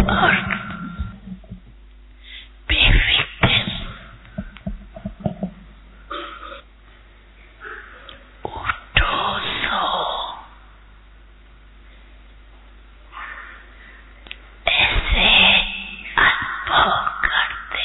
अर्थ बेफिक्र उठो सो ऐसे अनुभव करते।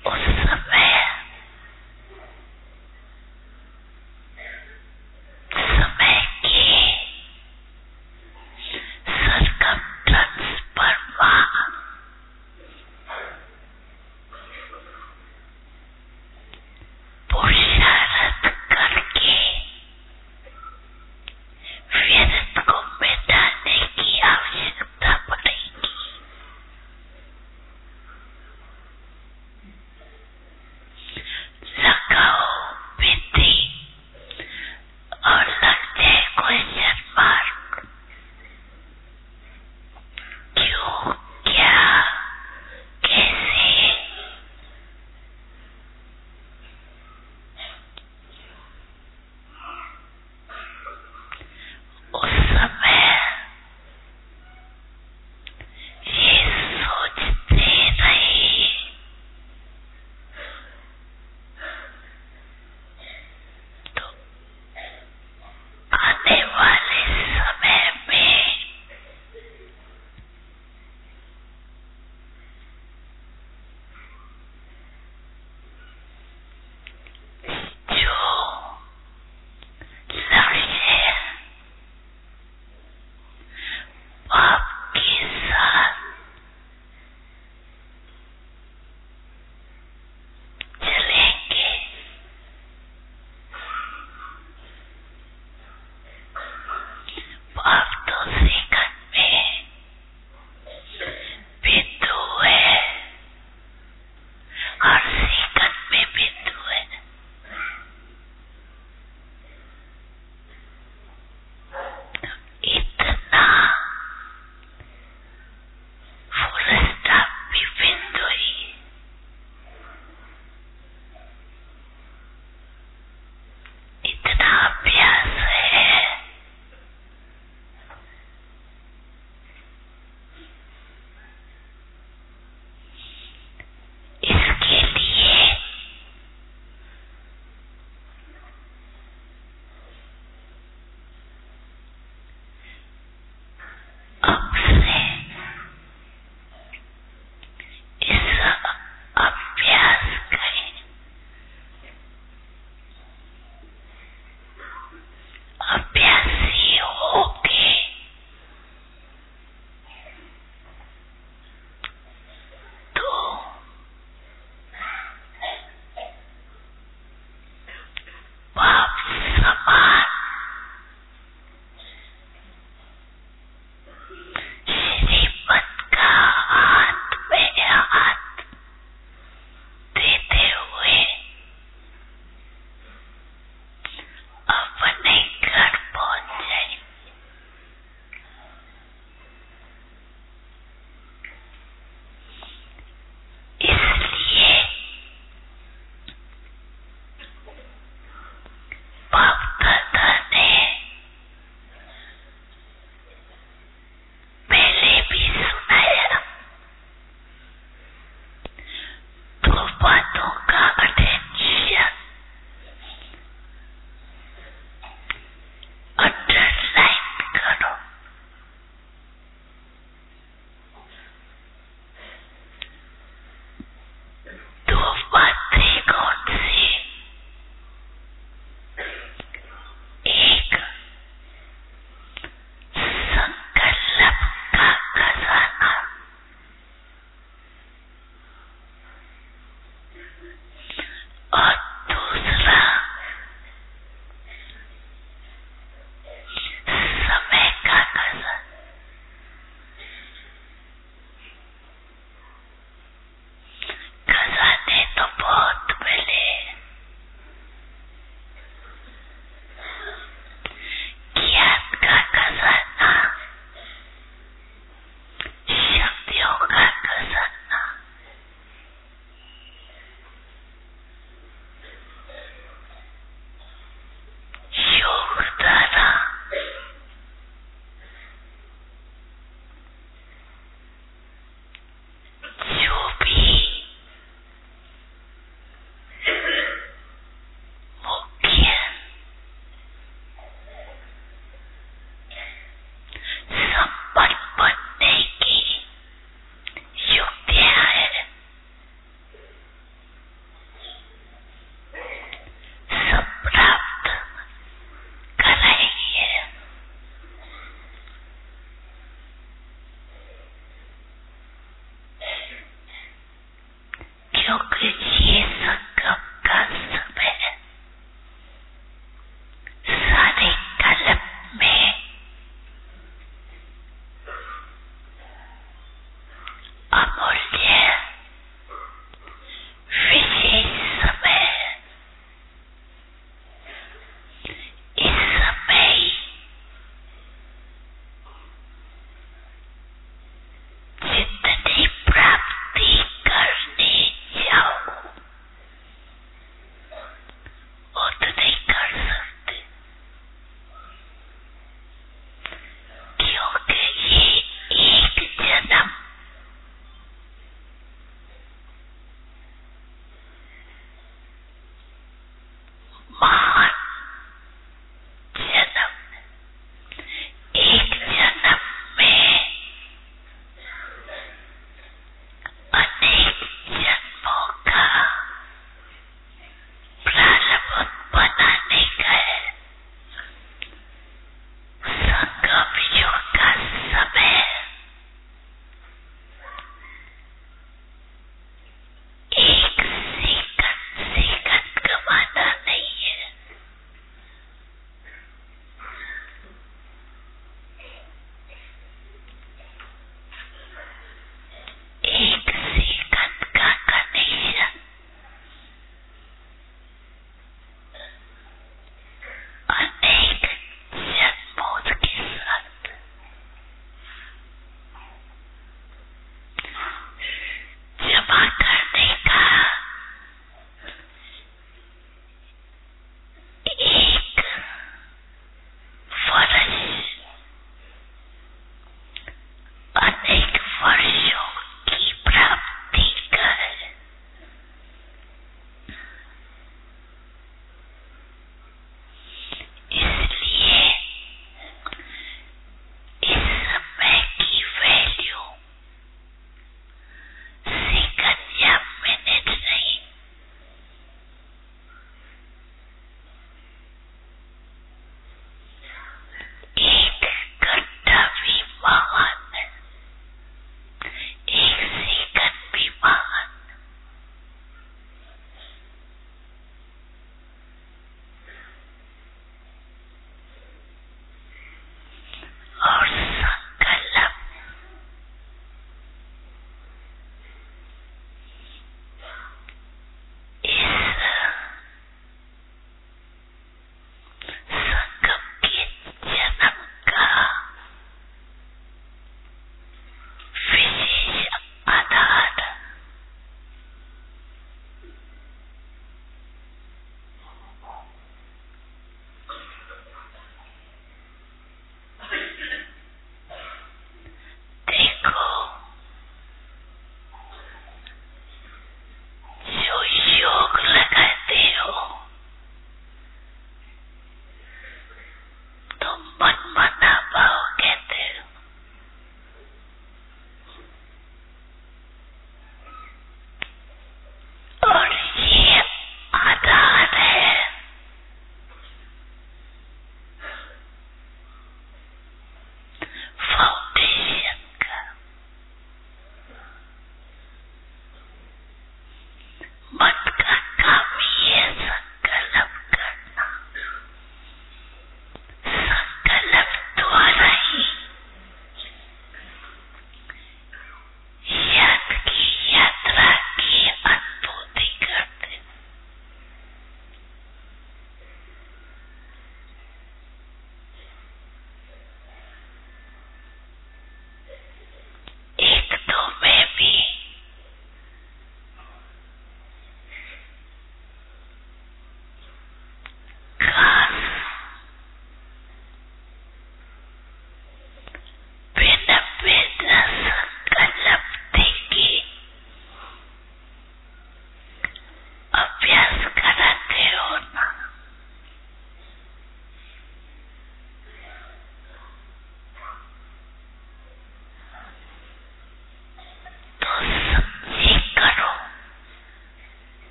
उस समय के सरकमस्टेंस पर पुरुषार्थ करके व्यर्थ को मिटाने की आवश्यकता पड़ेगी।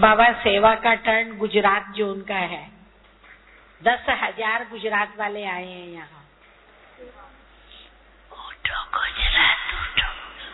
बाबा सेवा का टर्न गुजरात जोन का है। 10,000 गुजरात वाले आए हैं यहाँ। उठो गुजरात उठो।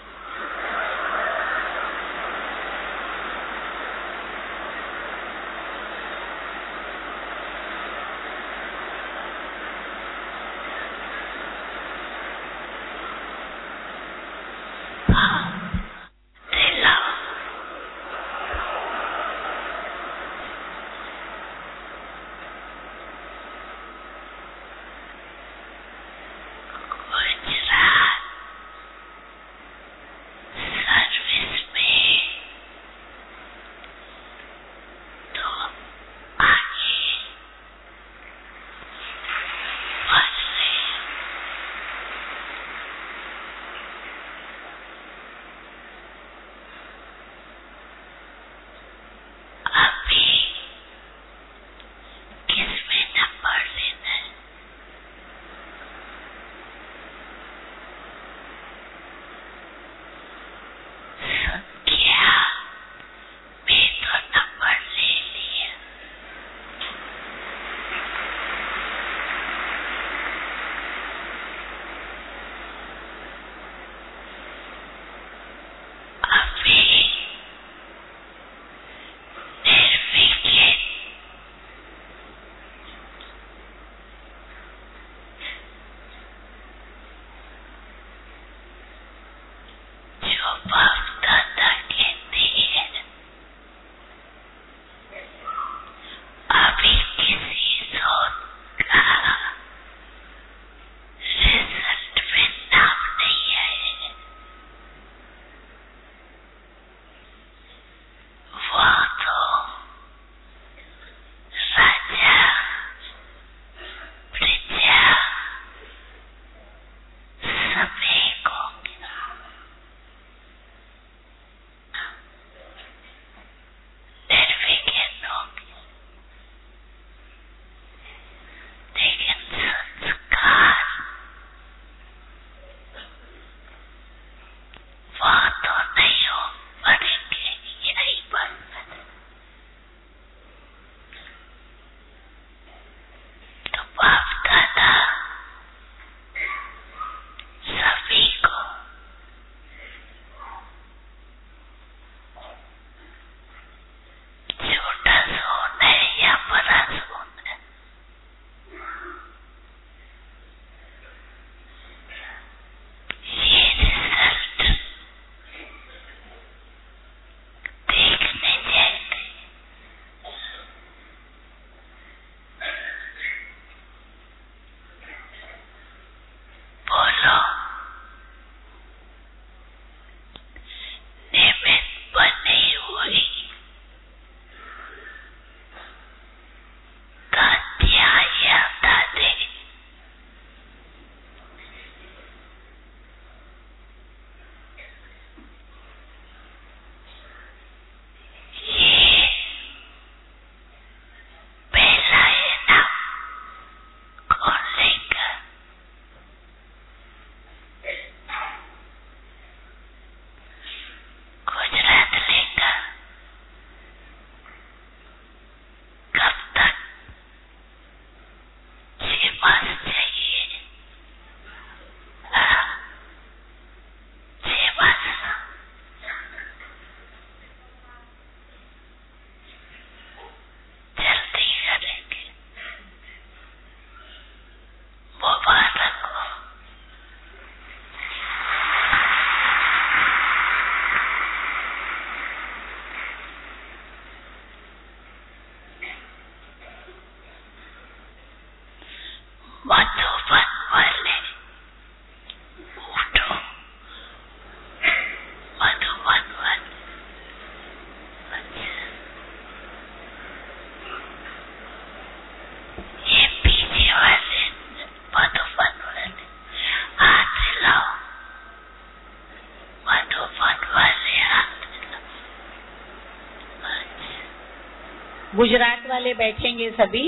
गुजरात वाले बैठेंगे सभी,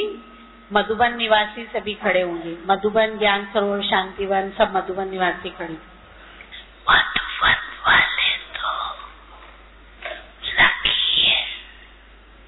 मधुबन निवासी सभी खड़े होंगे। मधुबन, ज्ञान सरोवर, शांतिवन, सब मधुबन निवासी खड़े। मधुबन वाले तो लकी है,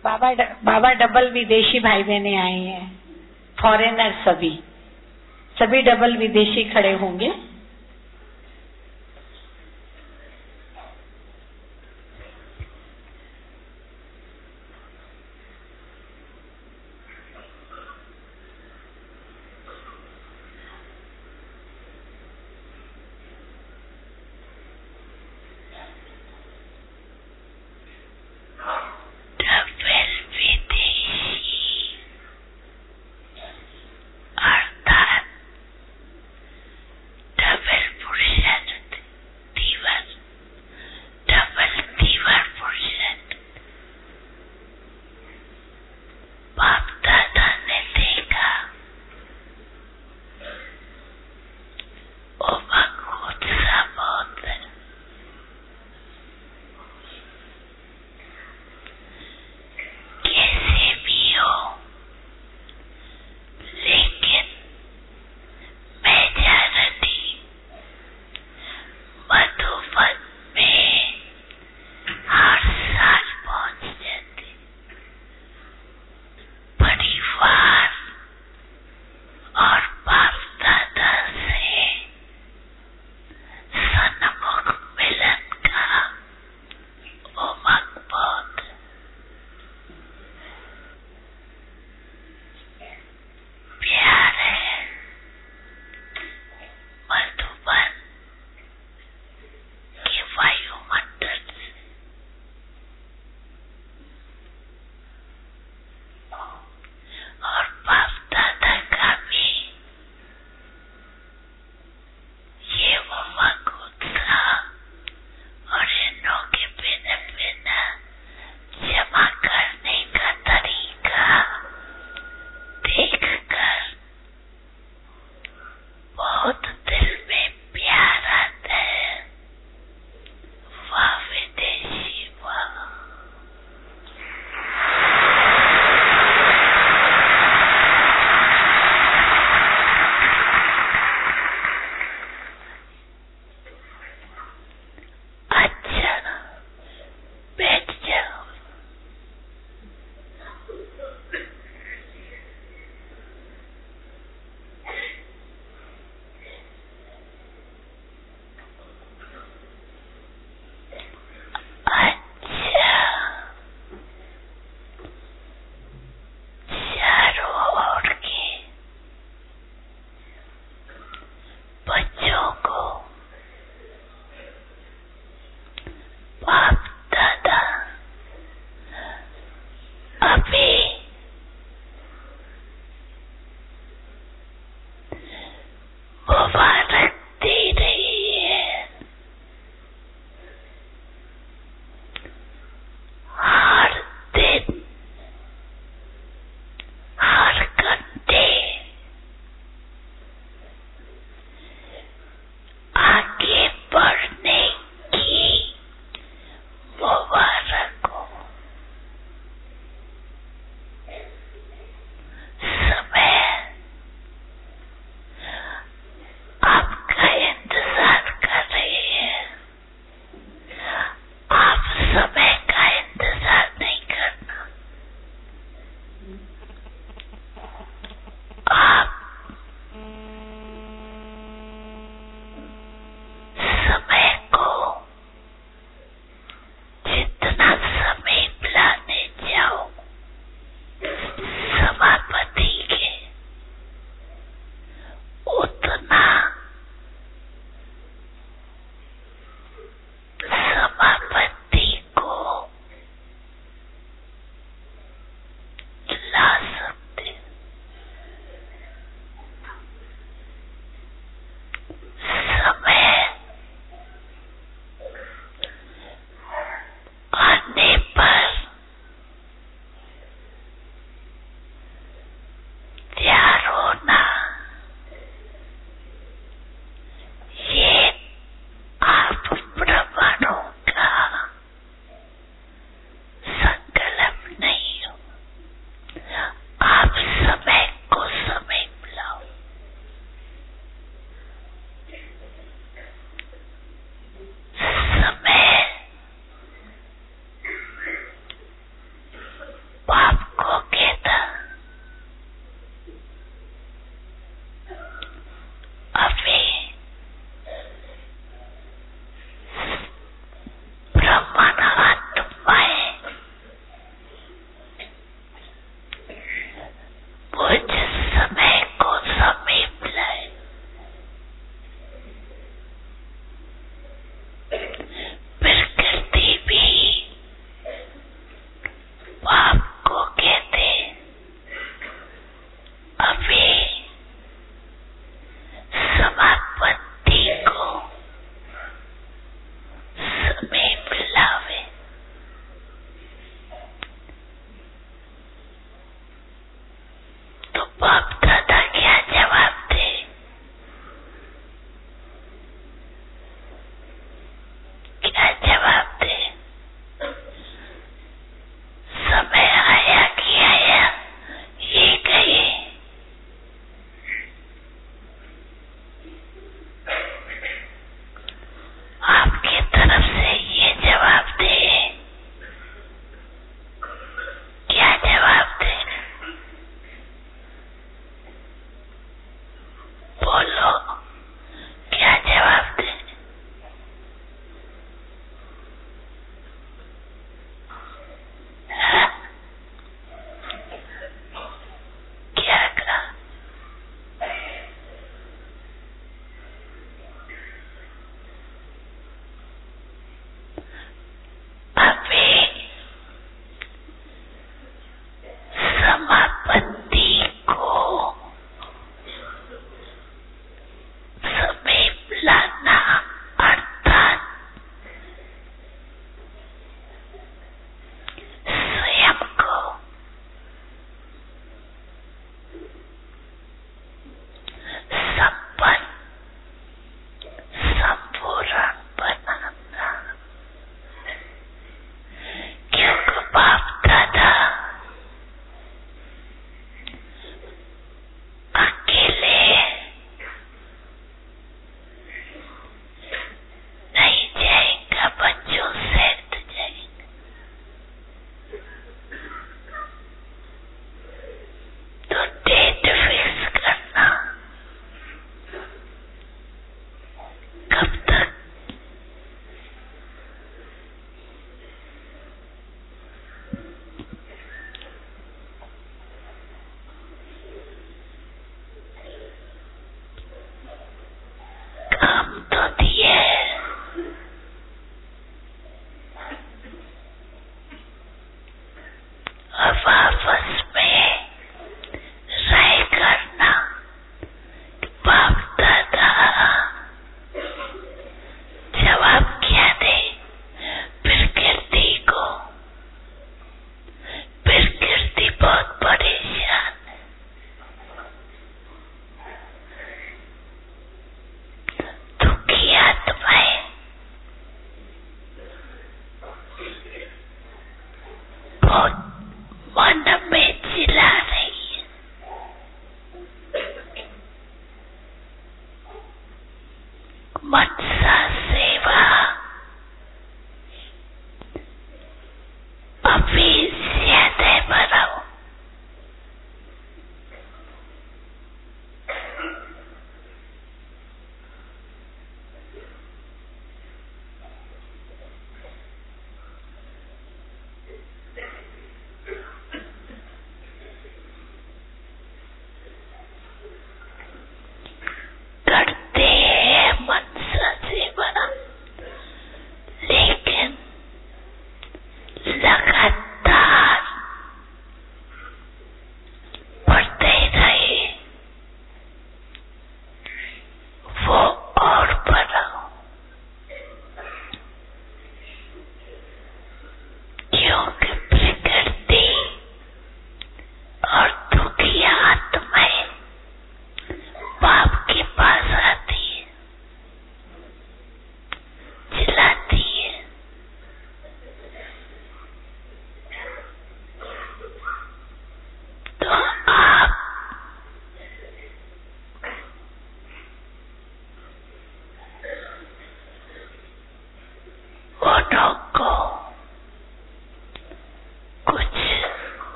बाबा डबल विदेशी भाई बहने आए हैं, फॉरेनर सभी डबल विदेशी खड़े होंगे। डबल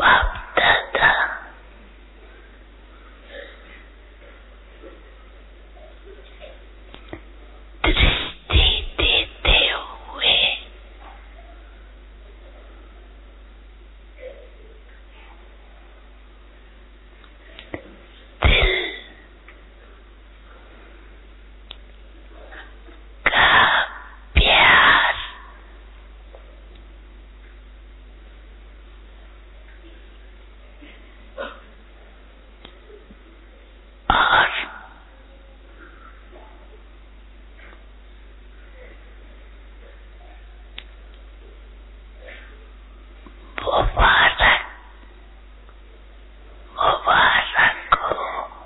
बाप दादा दृष्टि देते हुए दिल का प्यार और मुबारक मुबारक हो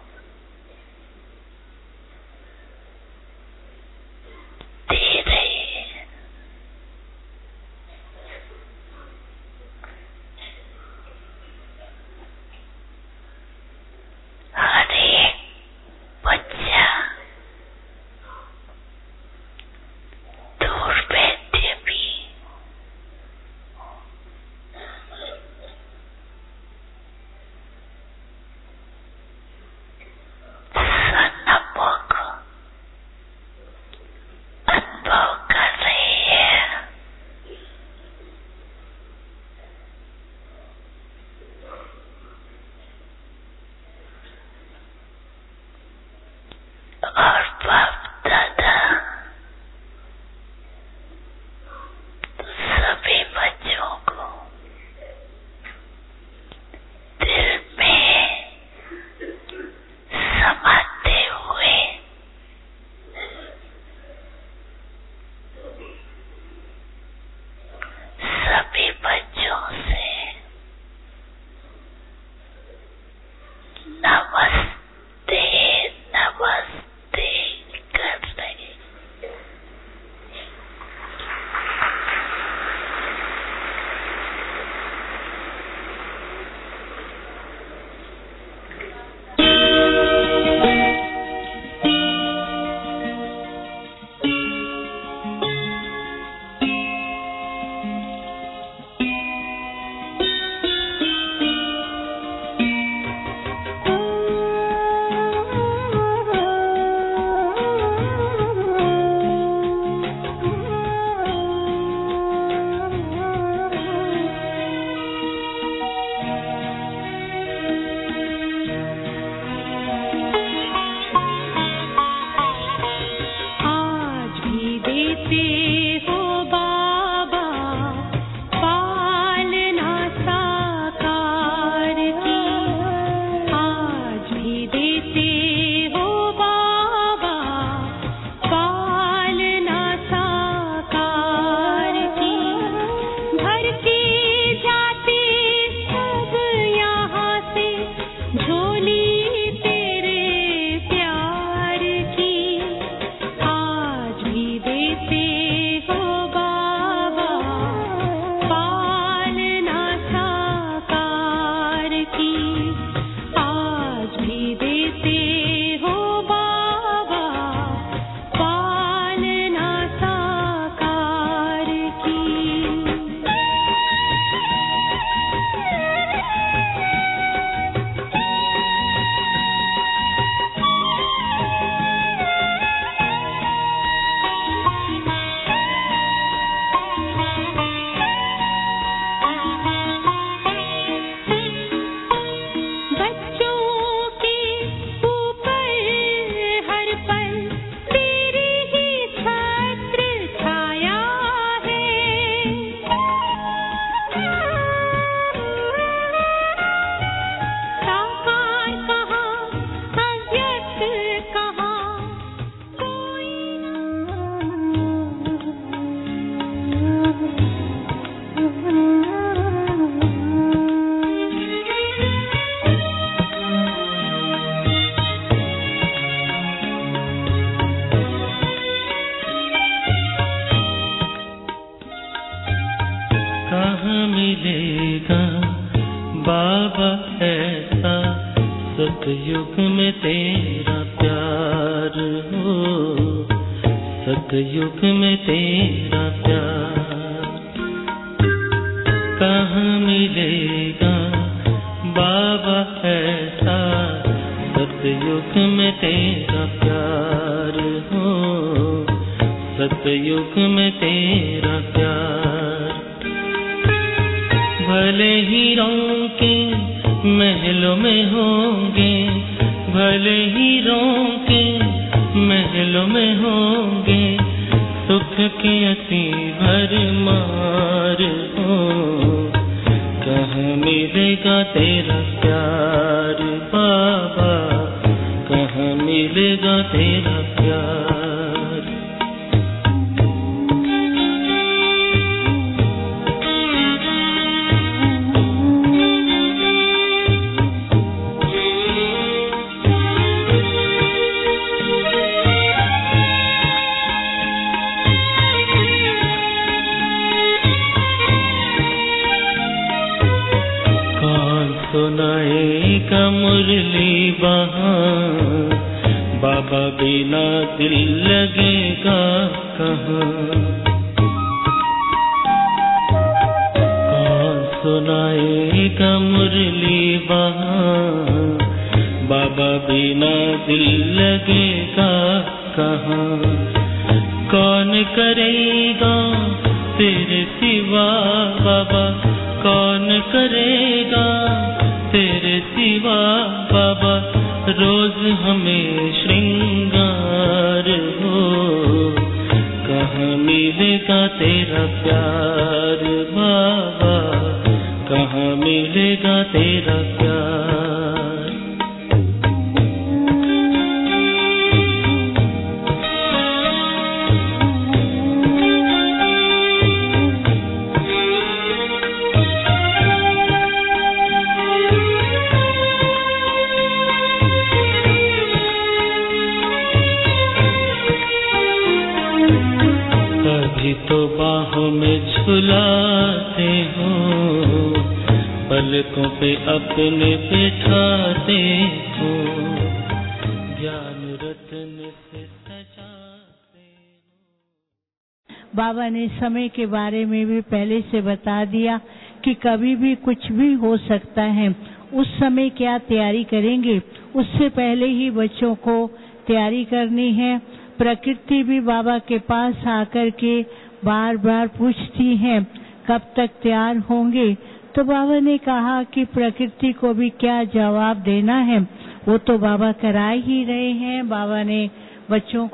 दे रहे हैं। हर एक बच्चा दूर बैठे भी सन्नपों को अनुभव कर रहे हैं। और बाप दादा सभी बच्चों को दिल में समाते हुए सभी बच्चों से नमस्ते नमस्ते कर रहे। आज भी देते हो बाबा पालना साकार की। आज भी देते हो बाबा पालना साकार की। भर के जाते सब यहाँ से झोली तेरे प्यार की। आज भी देते हो बाबा पालना साकार की। आज भी देते हो बाबा पालना साकार की। बच्चों के ऊपर हर पल तेरी ही छत्र छाया है। साकार कहाँ अव्यक्त कहाँ कोई कहाँ मिलेगा बाबा ऐसा सतयुग में तेरा प्यार हो, सतयुग में तेरा प्यार कहाँ मिलेगा बाबा ऐसा सतयुग में तेरा प्यार हो, सतयुग में तेरा प्यार। भले हीरों के महलों में होंगे, भले हीरों के महलों में होंगे, सुख के अति भरमार हो, कहाँ मिलेगा तेरा प्यार बाबा, कहाँ मिलेगा तेरा प्यार। सुनाएगा मुरली वहाँ, बाबा बिना दिल लगेगा कहाँ। कौन सुनाएगा मुरली वहाँ, बाबा बिना दिल लगेगा कहाँ। कौन करेगा तेरे सिवा बाबा, कौन करेगा तेरे सिवा बाबा, रोज हमें श्रृंगार हो, कहाँ मिलेगा तेरा प्यार बाबा, कहाँ मिलेगा तेरा प्यार। तो बाहों में झुलाते हो, पलकों पे अपने बिठाते हो, ज्ञान रत्न से सजाते हो। बाबा ने समय के बारे में भी पहले से बता दिया कि कभी भी कुछ भी हो सकता है, उस समय क्या तैयारी करेंगे, उससे पहले ही बच्चों को तैयारी करनी है। प्रकृति भी बाबा के पास आकर के बार बार पूछती है कब तक तैयार होंगे, तो बाबा ने कहा कि प्रकृति को भी क्या जवाब देना है, वो तो बाबा करा ही रहे हैं। बाबा ने बच्चों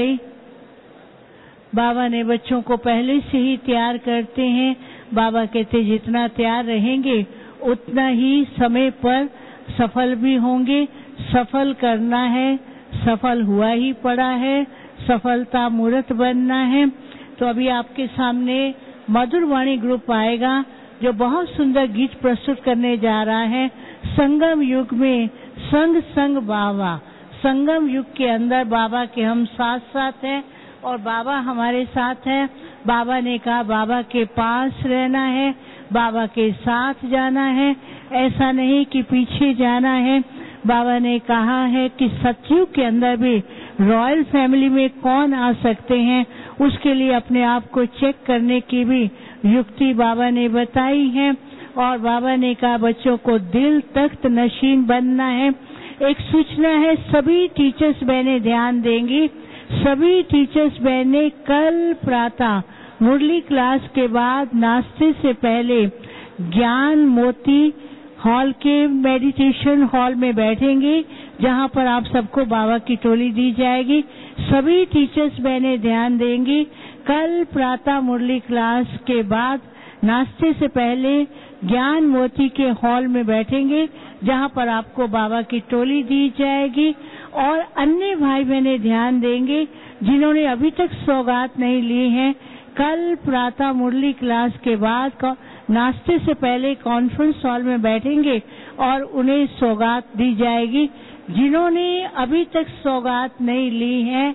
को पहले से ही तैयार करते हैं। बाबा कहते जितना तैयार रहेंगे उतना ही समय पर सफल भी होंगे। सफल करना है, सफल हुआ ही पड़ा है, सफलता मूर्त बनना है। तो अभी आपके सामने मधुर वाणी ग्रुप आएगा जो बहुत सुंदर गीत प्रस्तुत करने जा रहा है। संगम युग में संग संग बाबा, संगम युग के अंदर बाबा के हम साथ साथ हैं और बाबा हमारे साथ हैं। बाबा ने कहा बाबा के पास रहना है, बाबा के साथ जाना है, ऐसा नहीं कि पीछे जाना है। बाबा ने कहा है कि सतयुग के अंदर भी रॉयल फैमिली में कौन आ सकते हैं, उसके लिए अपने आप को चेक करने की भी युक्ति बाबा ने बताई है। और बाबा ने कहा बच्चों को दिल तख्त नशीन बनना है। एक सूचना है, सभी टीचर्स बहनें ध्यान देंगी। सभी टीचर्स बहनें कल प्रातः मुरली क्लास के बाद नाश्ते से पहले ज्ञान मोती हॉल के मेडिटेशन हॉल में बैठेंगे, जहां पर आप सबको बाबा की टोली दी जाएगी। सभी टीचर्स बहनें ध्यान देंगी, कल प्रातः मुरली क्लास के बाद नाश्ते से पहले ज्ञान मोती के हॉल में बैठेंगे, जहां पर आपको बाबा की टोली दी जाएगी। और अन्य भाई बहनें ध्यान देंगे जिन्होंने अभी तक सौगात नहीं ली है, कल प्रातः मुरली क्लास के बाद नाश्ते से पहले कॉन्फ्रेंस हॉल में बैठेंगे और उन्हें सौगात दी जाएगी। जिन्होंने अभी तक सौगात नहीं ली है,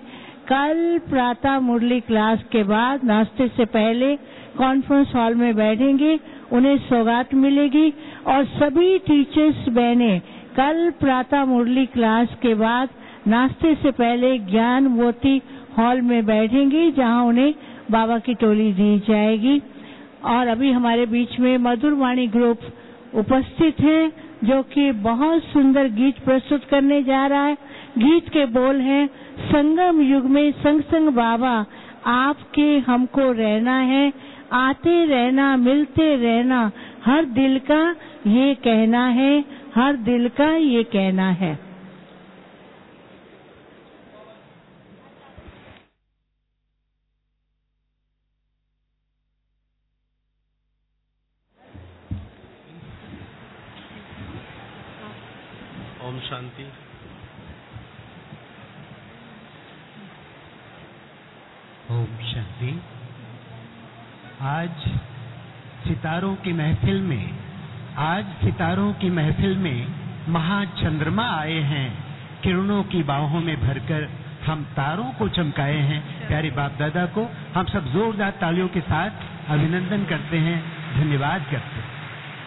कल प्रातः मुरली क्लास के बाद नाश्ते से पहले कॉन्फ्रेंस हॉल में बैठेंगे, उन्हें सौगात मिलेगी। और सभी टीचर्स बहनें कल प्रातः मुरली क्लास के बाद नाश्ते से पहले ज्ञान मोती हॉल में बैठेंगी, जहां उन्हें बाबा की टोली दी जाएगी। और अभी हमारे बीच में मधुर वाणी ग्रुप उपस्थित है। जो कि बहुत सुंदर गीत प्रस्तुत करने जा रहा है। गीत के बोल हैं, संगम युग में संग संग बाबा आपके हमको रहना है, आते रहना मिलते रहना, हर दिल का ये कहना है, हर दिल का ये कहना है। ओम शांति। ओम शांति। आज सितारों की महफिल में महाचंद्रमा आए हैं, किरणों की बाहों में भरकर हम तारों को चमकाए हैं। प्यारे बाप दादा को हम सब जोरदार तालियों के साथ अभिनंदन करते हैं, धन्यवाद करते हैं।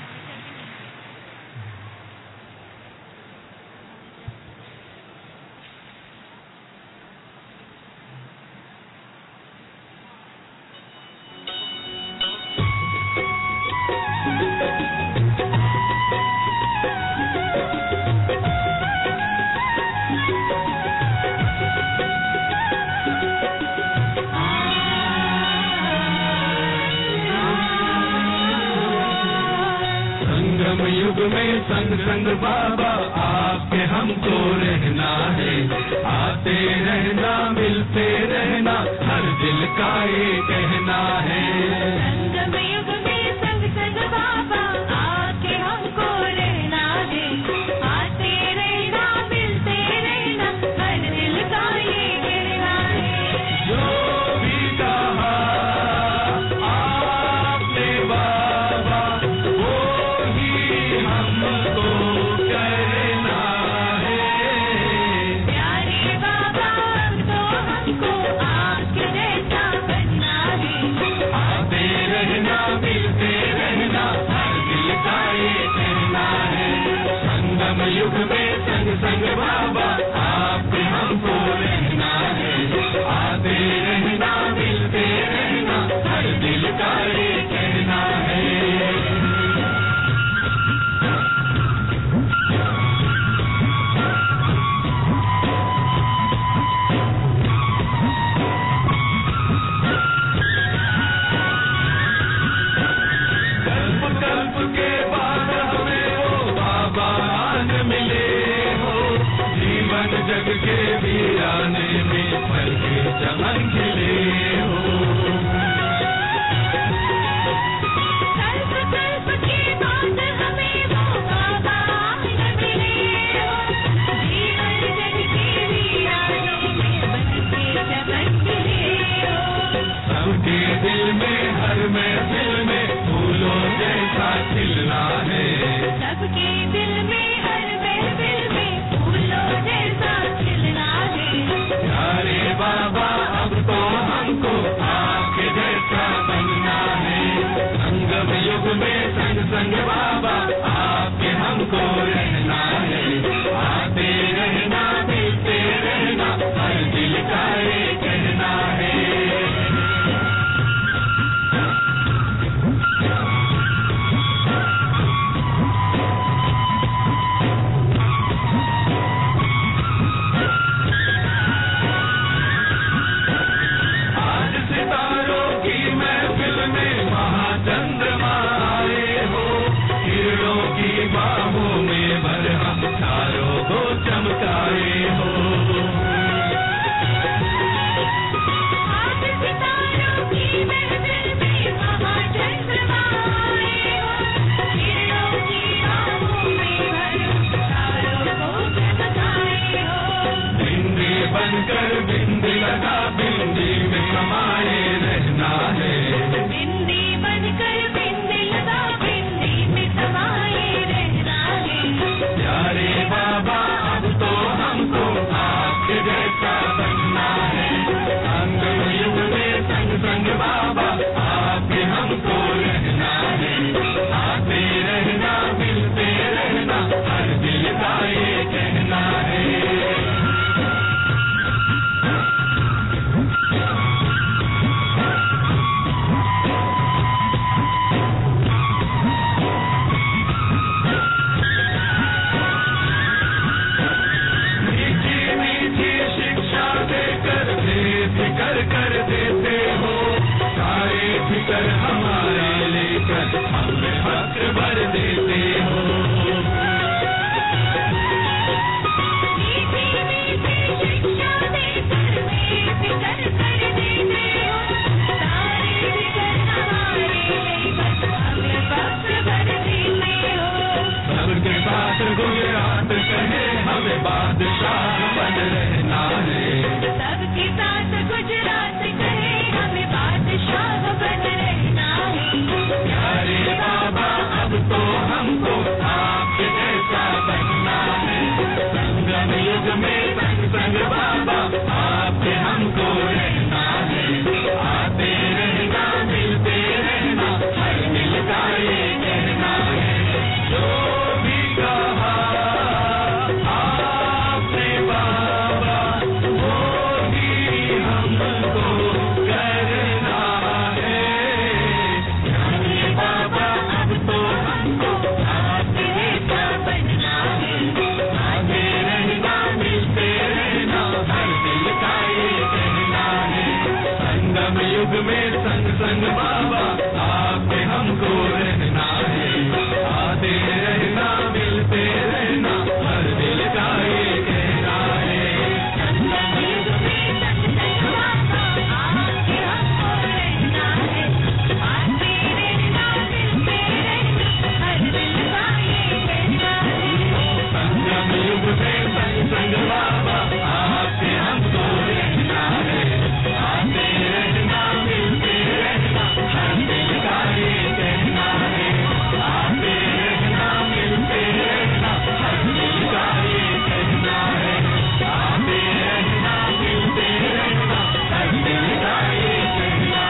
युग में संग संग बाबा आपके हमको रहना है, आते रहना मिलते रहना, हर दिल का ये कहना है। संगम युग में संग संग बाबा आपके हमको रहना है, आते रहना मिलते रहना, हर दिल का ये कहना है। जो भी कहा आपने बाबा वो ही हमको करना है। प्यारे बाबा तो हमको आपके जैसा बनना है, आते रहना मिलते रहना, हर दिल का ये कहना है। संगम युग में संग संग बाबा आपके हमको रहना है, आते रहना मिलते रहना, हर दिल का ये कहना है। कल्प कल्प के बाद हमें वो बाबा आन मिले हो, जीवन जग के वीराने में पल के चमन खिले हो। कल्प कल्प के बाद हमें वो बाबा न मिले हो, जीवन जग के वीराने में बन के चमन खिले हो। सबके दिल में हर महफिल में फूलों जैसा खिलना है। सबके दिल में हर महफिल में फूलों जैसा खिलना है। बादशाह बन रहना है। सबके साथ गुजरात करे हमें बादशाह बन रहना है। प्यारे बाबा अब तो हमको आपके जैसा बनना है। संगम युग में संग संग बाबा आपके हमको रहना है। आते रहना मिलते रहना हर दिल का ये कहना है। जो भी कहा आपने बाबा वो ही हमको करना है। प्यारे बाबा अब तो हमको आपके जैसा बनना है। आते रहना मिलते रहना हर दिल का ये कहना है। संगम युग में संग संग बाबा आपके हमको रहना है। आते रहना मिलते रहना हर दिल का ये कहना है। संगम युग में संग संग बाबा आपके हमको रहना है। आते रहना मिलते रहना हर दिल का ये कहना है। संगम युग में संग संग बाबा आपके हमको रहना है। आते रहना मिलते रहना हर दिल का ये कहना है। आते रहना मिलते रहना हर दिल का ये कहना है। आते रहना मिलते रहना हर दिल का ये कहना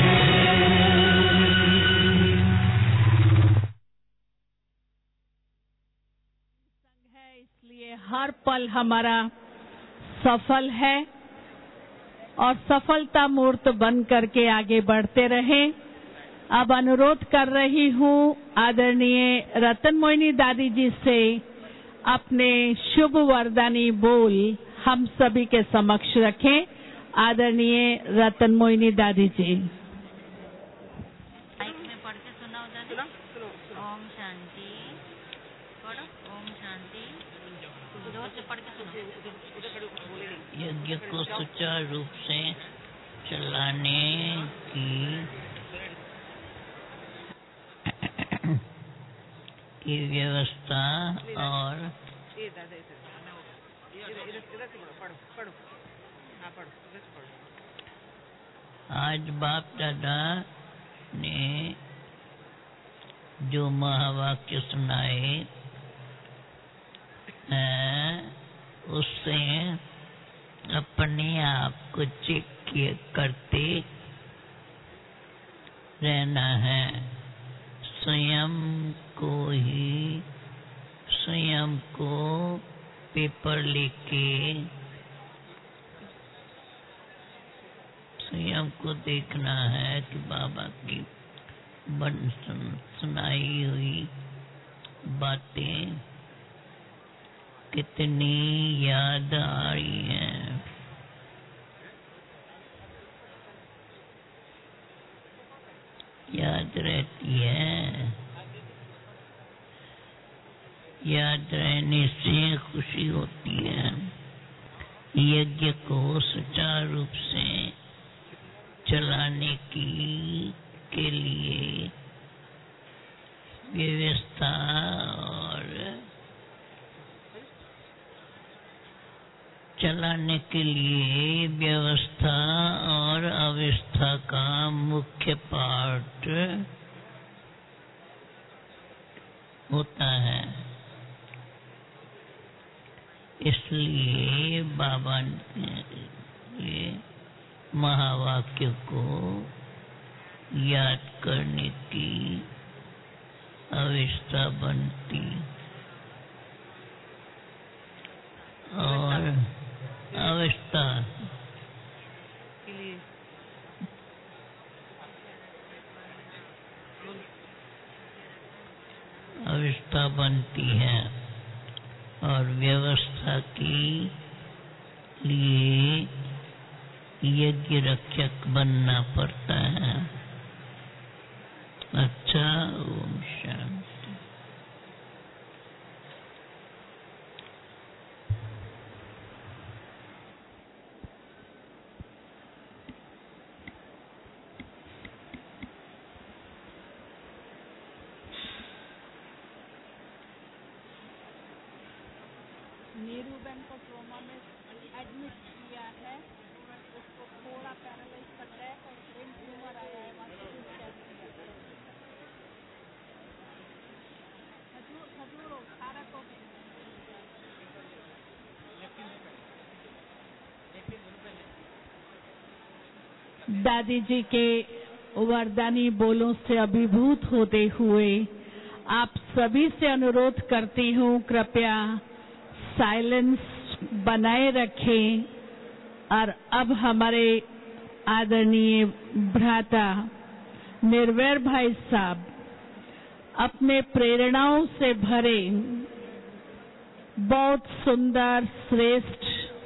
है। इसलिए हर पल हमारा सफल है और सफलता मूर्त बन करके आगे बढ़ते रहें। अब अनुरोध कर रही हूँ आदरणीय रतन मोहिनी दादी जी से अपने शुभ वरदानी बोल हम सभी के समक्ष रखें। आदरणीय रतन मोहिनी दादी जी। माइक में पढ़ के सुनाओ दादी। ओम शांति पढ़ो। ओम शांति जोर से पढ़ के सुनाओ। यज्ञ को सुचारू रूप से चलाने की व्यवस्था और आज बाप दादा ने जो महावाक्य सुनाए उससे अपने आप को चेक करते रहना है। स्वयं को पेपर लेके स्वयं को देखना है कि बाबा की सुनाई हुई बातें कितनी याद आ रही हैं। याद रहती है। याद रहने से खुशी होती है। यज्ञ को सुचारू रूप से चलाने के लिए व्यवस्था और चलाने के लिए व्यवस्था और अवस्था का मुख्य पार्ट होता है। इसलिए बाबा ने महावाक्य को याद करने की अवस्था बनती और अवस्था अवस्था बनती है और व्यवस्था के लिए यज्ञ रक्षक बनना पड़ता है। अच्छा, ओम शांति। नीरूबेन को ट्रोमा में एडमिट किया है। उसको थोड़ा पैरालाइज का अटैक और ब्रेन ट्यूमर आया है। वहाँ से खजूर खारा को दादी जी के वरदानी बोलों से अभिभूत होते हुए आप सभी से अनुरोध करती हूँ, कृपया साइलेंस बनाए रखें। और अब हमारे आदरणीय भ्राता निर्वैर भाई साहब अपने प्रेरणाओं से भरे बहुत सुंदर श्रेष्ठ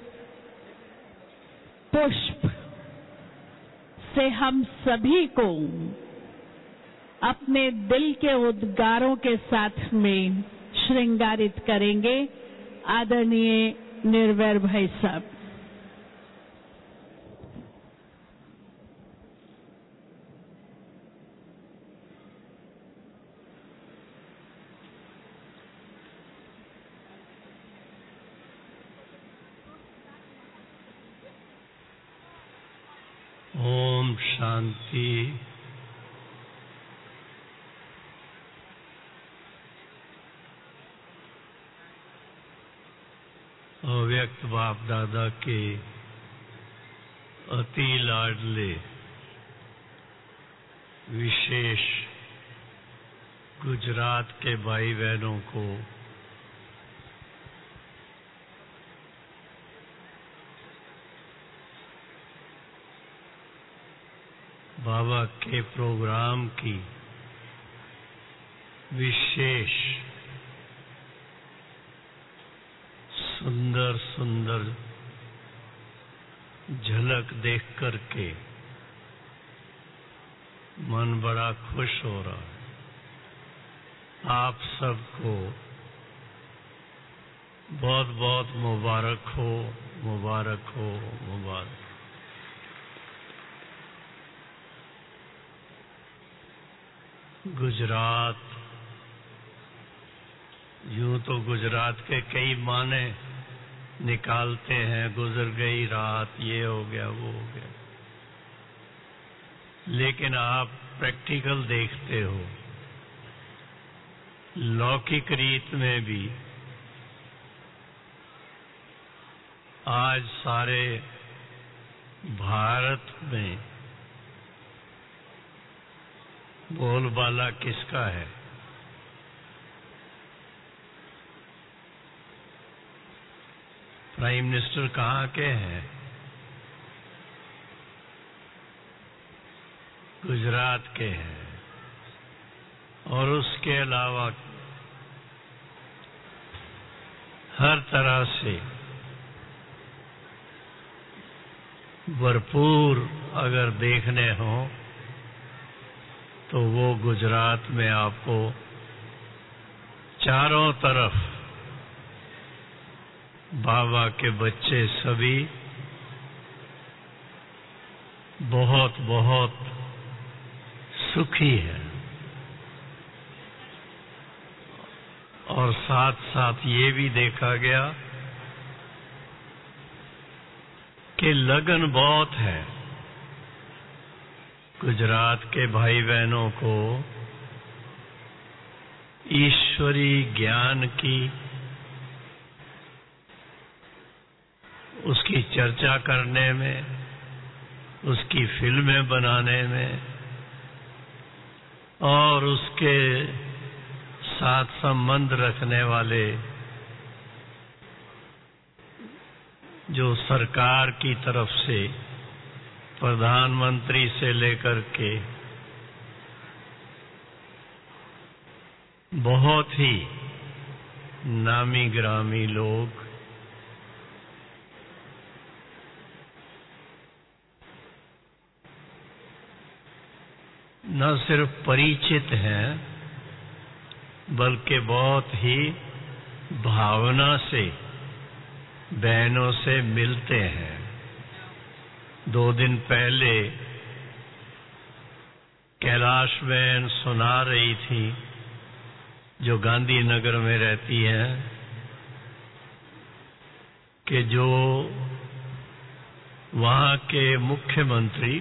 पुष्प से हम सभी को अपने दिल के उद्गारों के साथ में श्रृंगारित करेंगे। आदरणीय निर्वैर भाई साहब। ओम शांति। अव्यक्त बाप दादा के अति लाडले विशेष गुजरात के भाई बहनों को बाबा के प्रोग्राम की विशेष सुंदर सुंदर झलक देख करके मन बड़ा खुश हो रहा है। आप सबको बहुत बहुत मुबारक हो, मुबारक हो, मुबारक। गुजरात, यूं तो गुजरात के कई माने निकालते हैं, गुजर गई रात, ये हो गया, वो हो गया, लेकिन आप प्रैक्टिकल देखते हो। लौकिक रीत में भी आज सारे भारत में बोलबाला किसका है? प्राइम मिनिस्टर कहाँ के हैं? गुजरात के हैं। और उसके अलावा हर तरह से भरपूर अगर देखने हो तो वो गुजरात में आपको चारों तरफ बाबा के बच्चे सभी बहुत बहुत सुखी हैं। और साथ साथ ये भी देखा गया कि लगन बहुत है गुजरात के भाई बहनों को ईश्वरी ज्ञान की, उसकी चर्चा करने में, उसकी फिल्में बनाने में और उसके साथ संबंध रखने वाले जो सरकार की तरफ से प्रधानमंत्री से लेकर के बहुत ही नामी ग्रामी लोग न सिर्फ परिचित हैं बल्कि बहुत ही भावना से बहनों से मिलते हैं। 2 दिन पहले कैलाश बहन सुना रही थी, जो गांधीनगर में रहती हैं, कि जो वहाँ के मुख्यमंत्री,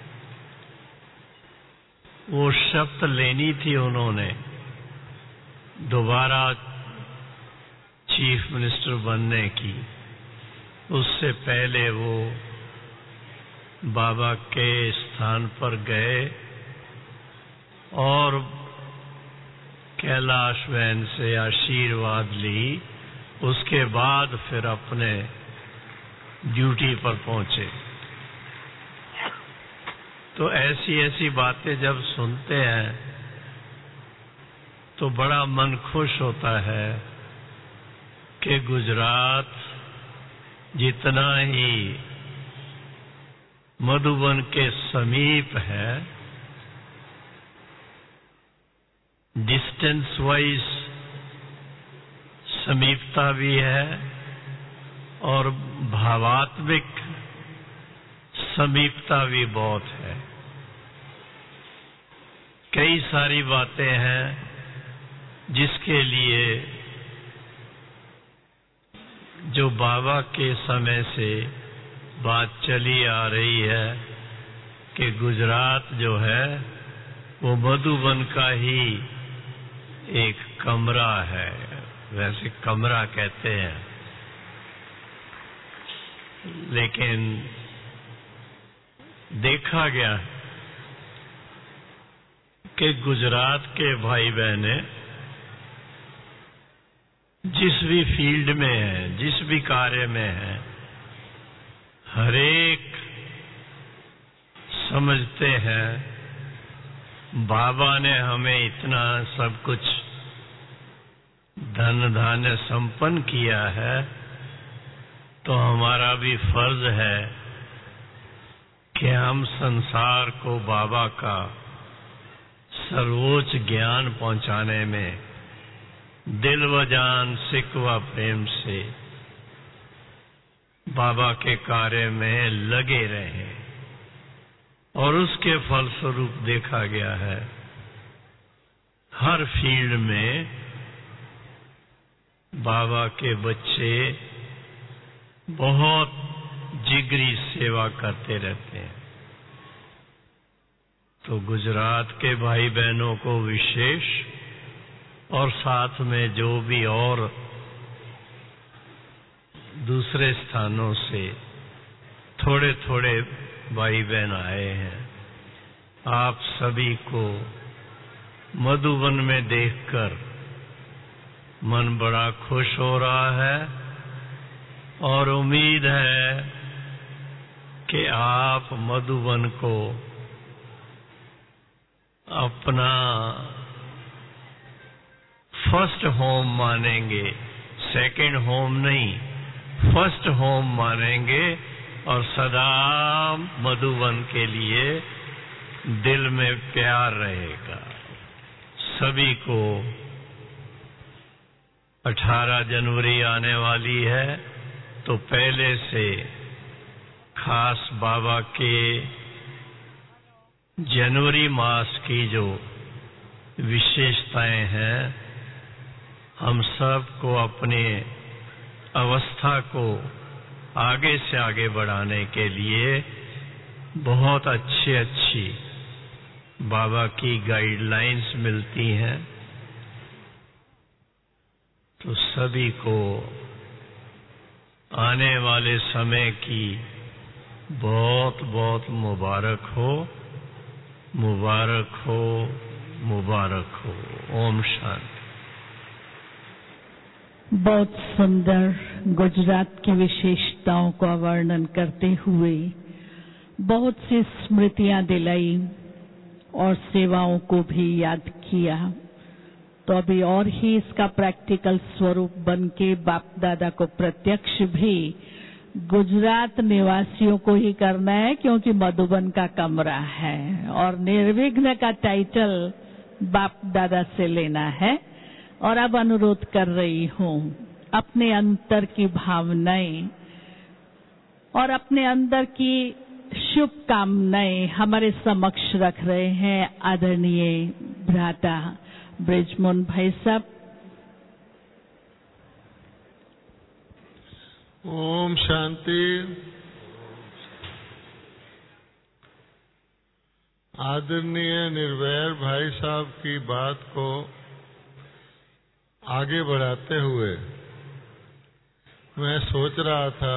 वो शपथ लेनी थी उन्होंने दोबारा चीफ मिनिस्टर बनने की, उससे पहले वो बाबा के स्थान पर गए और कैलाश बहन से आशीर्वाद ली। उसके बाद फिर अपने ड्यूटी पर पहुंचे। तो ऐसी ऐसी बातें जब सुनते हैं तो बड़ा मन खुश होता है कि गुजरात जितना ही मधुबन के समीप है, डिस्टेंस वाइज समीपता भी है और भावात्मक समीपता भी बहुत है। कई सारी बातें हैं जिसके लिए जो बाबा के समय से बात चली आ रही है कि गुजरात जो है वो मधुबन का ही एक कमरा है। वैसे कमरा कहते हैं, लेकिन देखा गया कि गुजरात के भाई बहने जिस भी फील्ड में है, जिस भी कार्य में है, हर एक समझते हैं बाबा ने हमें इतना सब कुछ धन धान्य संपन्न किया है, तो हमारा भी फर्ज है कि हम संसार को बाबा का सर्वोच्च ज्ञान पहुंचाने में दिल व जान सिक व प्रेम से बाबा के कार्य में लगे रहे। और उसके फलस्वरूप देखा गया है हर फील्ड में बाबा के बच्चे बहुत जिगरी सेवा करते रहते हैं। तो गुजरात के भाई बहनों को विशेष, और साथ में जो भी और दूसरे स्थानों से थोड़े थोड़े भाई बहन आए हैं, आप सभी को मधुबन में देखकर मन बड़ा खुश हो रहा है और उम्मीद है कि आप मधुबन को अपना फर्स्ट होम मानेंगे, सेकंड होम नहीं, फर्स्ट होम मानेंगे और सदा मधुबन के लिए दिल में प्यार रहेगा। सभी को 18 जनवरी आने वाली है, तो पहले से खास बाबा के जनवरी मास की जो विशेषताएं हैं, हम सब को अपने अवस्था को आगे से आगे बढ़ाने के लिए बहुत अच्छी बाबा की गाइडलाइंस मिलती हैं। तो सभी को आने वाले समय की बहुत बहुत मुबारक हो, मुबारक हो, मुबारक हो। ओम शांति। बहुत सुंदर गुजरात की विशेषताओं का वर्णन करते हुए बहुत सी स्मृतियां दिलाई और सेवाओं को भी याद किया। तो अभी और ही इसका प्रैक्टिकल स्वरूप बन के बाप दादा को प्रत्यक्ष भी गुजरात निवासियों को ही करना है, क्योंकि मधुबन का कमरा है और निर्विघ्न का टाइटल बाप दादा से लेना है। और अब अनुरोध कर रही हूँ, अपने अंतर की भावनाएं और अपने अंदर की शुभकामनाएं हमारे समक्ष रख रहे हैं आदरणीय भ्राता ब्रिजमोहन भाई साहब। ओम शांति। आदरणीय निर्वैर भाई साहब की बात को आगे बढ़ाते हुए मैं सोच रहा था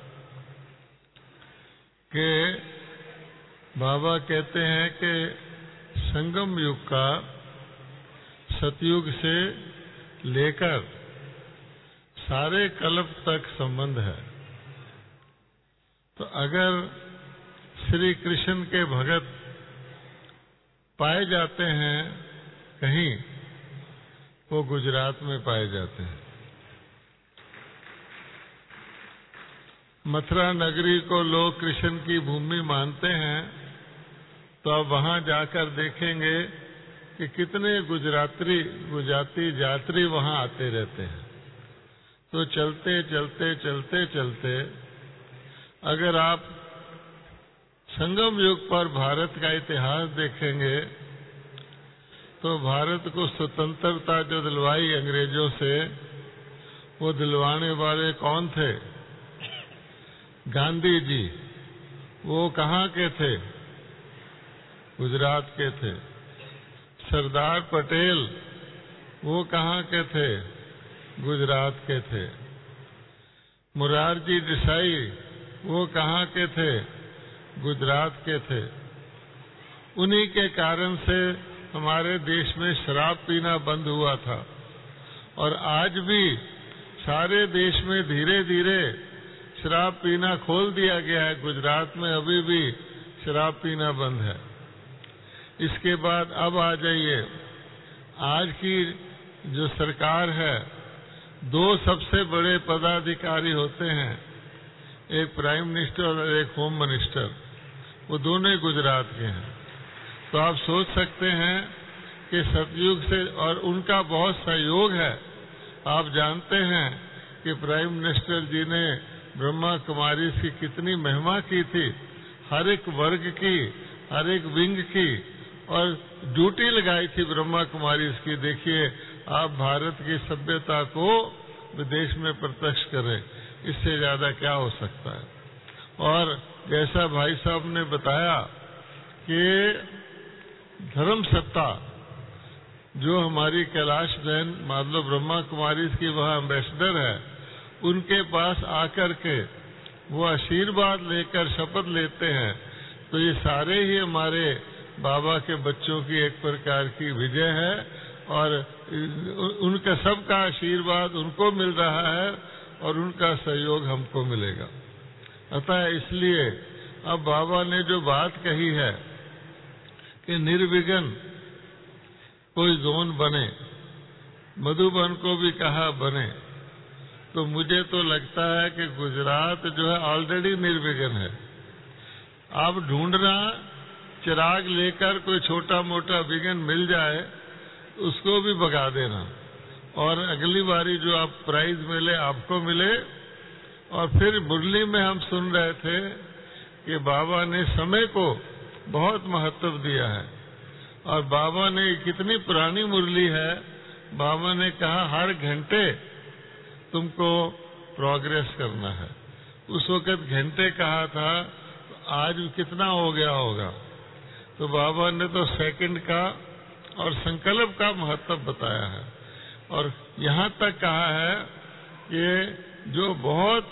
कि बाबा कहते हैं कि संगम युग का सतयुग से लेकर सारे कल्प तक संबंध है। तो अगर श्री कृष्ण के भगत पाए जाते हैं कहीं, वो गुजरात में पाए जाते हैं। मथुरा नगरी को लोग कृष्ण की भूमि मानते हैं, तो अब वहां जाकर देखेंगे कि कितने गुजराती यात्री वहां आते रहते हैं। तो चलते चलते चलते चलते अगर आप संगम युग पर भारत का इतिहास देखेंगे तो भारत को स्वतंत्रता जो दिलवाई अंग्रेजों से, वो दिलवाने वाले कौन थे? गांधी जी। वो कहाँ के थे? गुजरात के थे। सरदार पटेल वो कहाँ के थे? गुजरात के थे। मुरारजी देसाई वो कहाँ के थे? गुजरात के थे। उन्हीं के कारण से हमारे देश में शराब पीना बंद हुआ था, और आज भी सारे देश में धीरे धीरे शराब पीना खोल दिया गया है। गुजरात में अभी भी शराब पीना बंद है। इसके बाद अब आ जाइए, आज की जो सरकार है, दो सबसे बड़े पदाधिकारी होते हैं, एक प्राइम मिनिस्टर और एक होम मिनिस्टर। वो दोनों ही गुजरात के हैं। तो आप सोच सकते हैं कि सतयुग से और उनका बहुत सहयोग है। आप जानते हैं कि प्राइम मिनिस्टर जी ने ब्रह्मा कुमारी की कितनी महिमा की थी, हर एक वर्ग की, हर एक विंग की, और ड्यूटी लगाई थी ब्रह्मा कुमारी की। देखिए, आप भारत की सभ्यता को विदेश में प्रत्यक्ष करें, इससे ज्यादा क्या हो सकता है। और जैसा भाई साहब ने बताया कि धर्म सत्ता जो हमारी कैलाश बहन माधव ब्रह्मा कुमारी की वह एम्बेसडर है, उनके पास आकर के वो आशीर्वाद लेकर शपथ लेते हैं, तो ये सारे ही हमारे बाबा के बच्चों की एक प्रकार की विजय है, और उनका सबका आशीर्वाद उनको मिल रहा है और उनका सहयोग हमको मिलेगा। अतः इसलिए अब बाबा ने जो बात कही है कि निर्विघ्न कोई जोन बने, मधुबन को भी कहा बने, तो मुझे तो लगता है कि गुजरात जो है ऑलरेडी निर्विघ्न है। आप ढूंढना, चिराग लेकर कोई छोटा मोटा विघ्न मिल जाए उसको भी भगा देना, और अगली बारी जो आप प्राइज मिले आपको मिले। और फिर मुरली में हम सुन रहे थे कि बाबा ने समय को बहुत महत्व दिया है, और बाबा ने कितनी पुरानी मुरली है, बाबा ने कहा हर घंटे तुमको प्रोग्रेस करना है। उस वक्त घंटे कहा था, आज कितना हो गया होगा। तो बाबा ने तो सेकंड का और संकल्प का महत्व बताया है, और यहाँ तक कहा है कि जो बहुत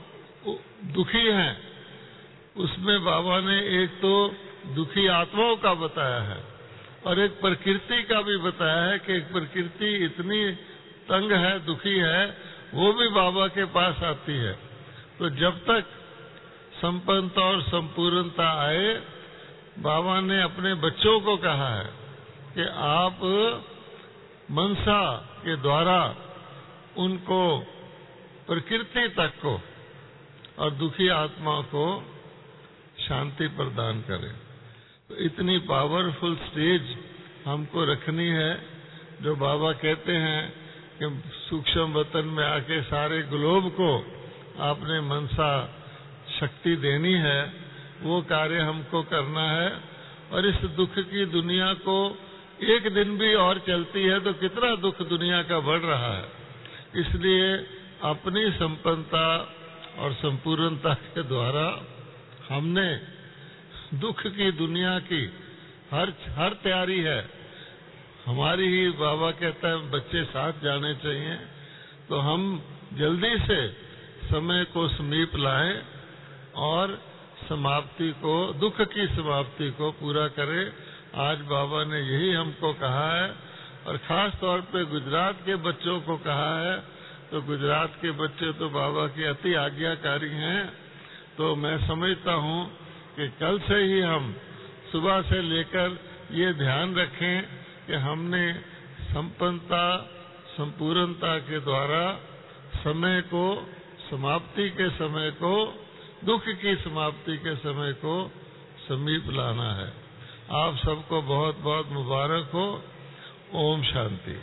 दुखी हैं उसमें बाबा ने एक तो दुखी आत्माओं का बताया है, और एक प्रकृति का भी बताया है कि एक प्रकृति इतनी तंग है, दुखी है, वो भी बाबा के पास आती है। तो जब तक संपन्नता और संपूर्णता आए, बाबा ने अपने बच्चों को कहा है कि आप मनसा के द्वारा उनको प्रकृति तक को और दुखी आत्मा को शांति प्रदान करें। तो इतनी पावरफुल स्टेज हमको रखनी है, जो बाबा कहते हैं कि सूक्ष्म वतन में आके सारे ग्लोब को आपने मनसा शक्ति देनी है, वो कार्य हमको करना है। और इस दुख की दुनिया को एक दिन भी और चलती है तो कितना दुख दुनिया का बढ़ रहा है। इसलिए अपनी संपन्नता और संपूर्णता के द्वारा हमने दुख की दुनिया की हर तैयारी है हमारी ही। बाबा कहता है बच्चे साथ जाने चाहिए, तो हम जल्दी से समय को समीप लाएं और समाप्ति को, दुख की समाप्ति को पूरा करें। आज बाबा ने यही हमको कहा है और खास तौर पे गुजरात के बच्चों को कहा है। तो गुजरात के बच्चे तो बाबा के अति आज्ञाकारी हैं। तो मैं समझता हूँ कि कल से ही हम सुबह से लेकर ये ध्यान रखें कि हमने संपन्नता संपूर्णता के द्वारा समय को, समाप्ति के समय को, दुख की समाप्ति के समय को समीप लाना है। आप सबको बहुत बहुत मुबारक हो। ओम शांति।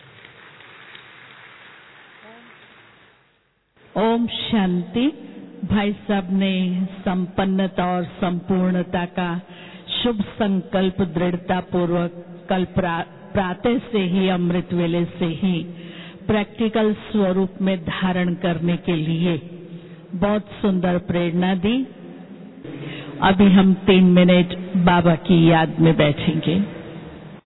ओम शांति। भाई साहब ने संपन्नता और संपूर्णता का शुभ संकल्प दृढ़ता पूर्वक कल प्रातः से ही, अमृत वेले से ही प्रैक्टिकल स्वरूप में धारण करने के लिए बहुत सुंदर प्रेरणा दी। अभी हम 3 मिनट बाबा की याद में बैठेंगे।